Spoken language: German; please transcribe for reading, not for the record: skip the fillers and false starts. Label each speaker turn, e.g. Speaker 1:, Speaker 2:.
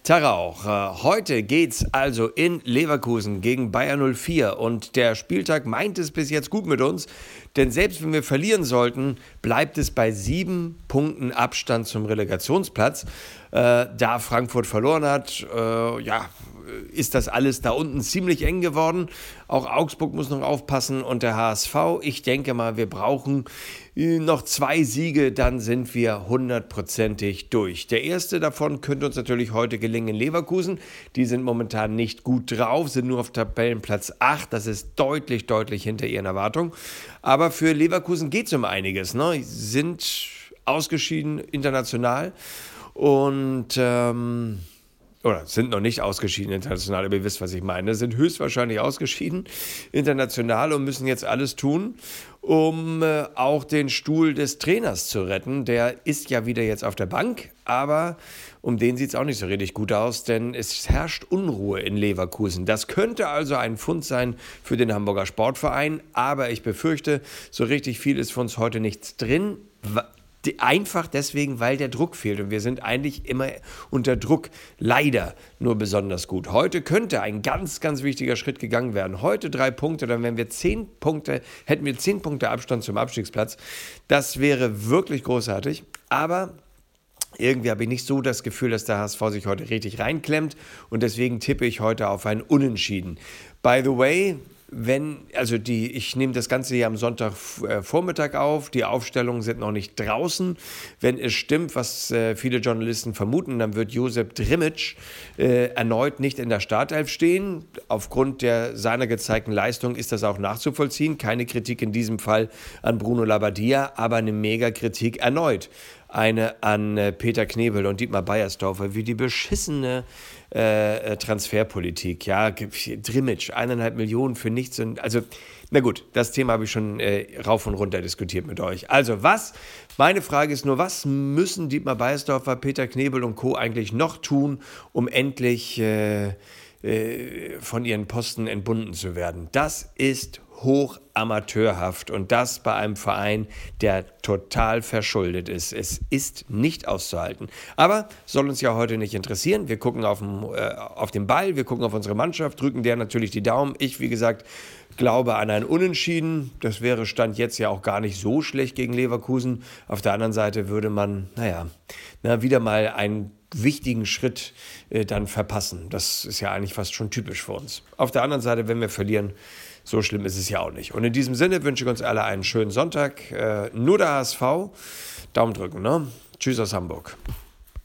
Speaker 1: Tag auch. Heute geht's also in Leverkusen gegen Bayer 04 und der Spieltag meint es bis jetzt gut mit uns, denn selbst wenn wir verlieren sollten, bleibt es bei 7 Punkten Abstand zum Relegationsplatz. Da Frankfurt verloren hat, ist das alles da unten ziemlich eng geworden. Auch Augsburg muss noch aufpassen und der HSV. Ich denke mal, wir brauchen noch 2 Siege, dann sind wir 100%ig durch. Der erste davon könnte uns natürlich heute gelingen in Leverkusen. Die sind momentan nicht gut drauf, sind nur auf Tabellenplatz 8. Das ist deutlich hinter ihren Erwartungen. Aber für Leverkusen geht es um einiges. Sie sind ausgeschieden international und oder sind noch nicht ausgeschieden international, aber ihr wisst, was ich meine, sind höchstwahrscheinlich ausgeschieden international und müssen jetzt alles tun, um auch den Stuhl des Trainers zu retten. Der ist ja wieder jetzt auf der Bank, aber um den sieht es auch nicht so richtig gut aus, denn es herrscht Unruhe in Leverkusen. Das könnte also ein Fund sein für den Hamburger Sportverein, aber ich befürchte, so richtig viel ist für uns heute nichts drin. Einfach deswegen, weil der Druck fehlt und wir sind eigentlich immer unter Druck, leider nur besonders gut. Heute könnte ein ganz wichtiger Schritt gegangen werden. Heute 3 Punkte, dann wären wir 10 Punkte, hätten wir 10 Punkte Abstand zum Abstiegsplatz. Das wäre wirklich großartig, aber irgendwie habe ich nicht so das Gefühl, dass der HSV sich heute richtig reinklemmt und deswegen tippe ich heute auf ein Unentschieden. By the way, ich nehme das Ganze hier am Sonntagvormittag auf, die Aufstellungen sind noch nicht draußen. Wenn es stimmt, was viele Journalisten vermuten, dann wird Josep Drmic erneut nicht in der Startelf stehen. Aufgrund seiner gezeigten Leistung ist das auch nachzuvollziehen. Keine Kritik in diesem Fall an Bruno Labbadia, aber eine Megakritik erneut. Eine an Peter Knebel und Dietmar Beiersdorfer, wie die beschissene Transferpolitik. Ja, Drmic, 1,5 Millionen für nichts. Also, na gut, das Thema habe ich schon rauf und runter diskutiert mit euch. Also, meine Frage ist nur, was müssen Dietmar Beiersdorfer, Peter Knebel und Co. eigentlich noch tun, um endlich von ihren Posten entbunden zu werden? Das ist hoch amateurhaft und das bei einem Verein, der total verschuldet ist. Es ist nicht auszuhalten. Aber soll uns ja heute nicht interessieren. Wir gucken auf den Ball, wir gucken auf unsere Mannschaft, drücken der natürlich die Daumen. Ich, wie gesagt, glaube an ein Unentschieden. Das wäre Stand jetzt ja auch gar nicht so schlecht gegen Leverkusen. Auf der anderen Seite würde man, wieder mal einen wichtigen Schritt dann verpassen. Das ist ja eigentlich fast schon typisch für uns. Auf der anderen Seite, wenn wir verlieren, so schlimm ist es ja auch nicht. Und in diesem Sinne wünsche ich uns alle einen schönen Sonntag. Nur der HSV. Daumen drücken, ne? Tschüss aus Hamburg.